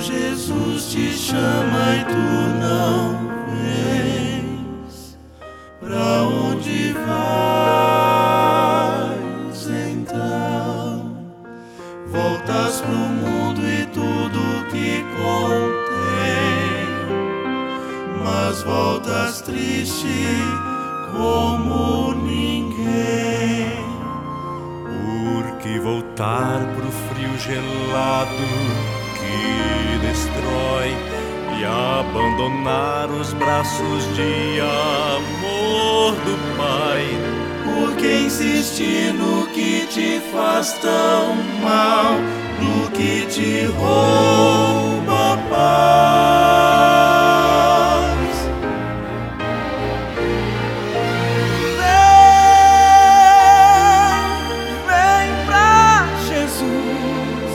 Jesus te chama e tu não vens. Pra onde vais então? Voltas pro mundo e tudo que contém, mas voltas triste como ninguém. Porque voltar pro frio gelado que destrói e abandonar os braços de amor do Pai? Porque insistir no que te faz tão mal, no que te rouba a paz? Vem pra Jesus,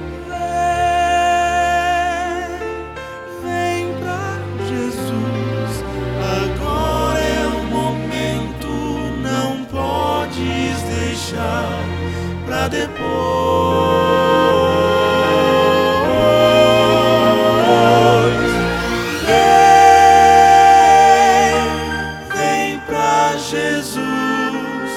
vem pra Jesus. Agora é o momento, não podes deixar pra depois. Vem pra Jesus,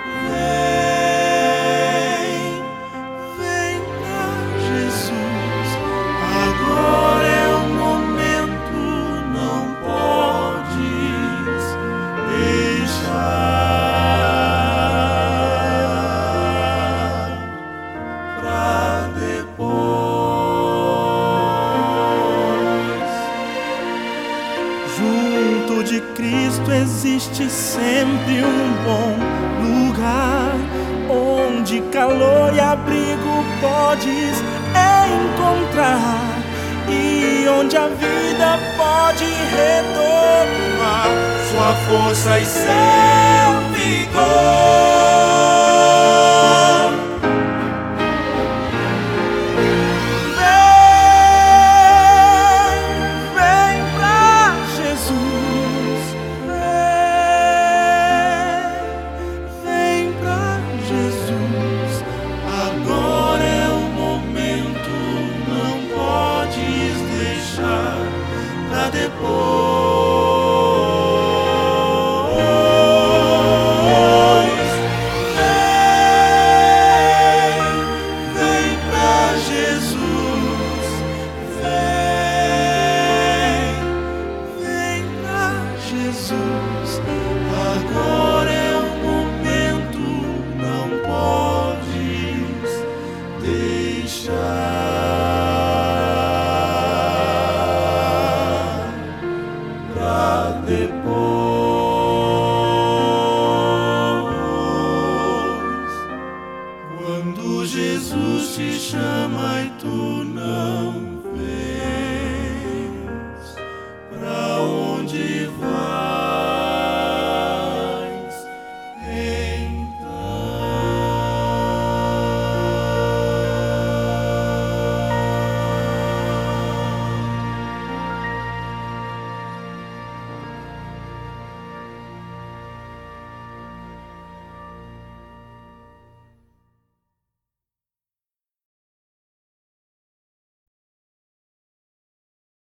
vem pra Jesus. Agora é o momento, não podes deixar pra depois. Junto de Cristo existe sempre um bom lugar, onde calor e abrigo podes encontrar, e onde a vida pode retomar sua força e seu vigor.